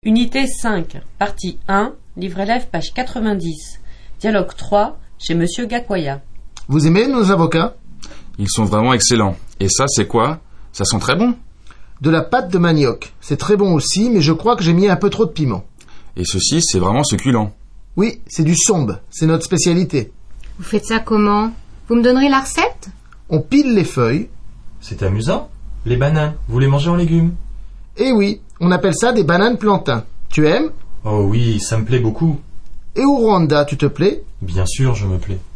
Unité 5, partie 1, livre élève, page 90. Dialogue 3, chez Monsieur Gakwaya. Vous aimez nos avocats? Ils sont vraiment excellents. Et ça, c'est quoi? Ça sent très bon. De la pâte de manioc. C'est très bon aussi, mais je crois que j'ai mis un peu trop de piment. Et ceci, c'est vraiment succulent. Oui, c'est du sombe. C'est notre spécialité. Vous faites ça comment? Vous me donnerez la recette? On pile les feuilles. C'est amusant. Les bananes, vous les mangez en légumes? Et oui, on appelle ça des bananes plantains. Tu aimes? Oh oui, ça me plaît beaucoup. Et au Rwanda, tu te plais? Bien sûr, je me plais.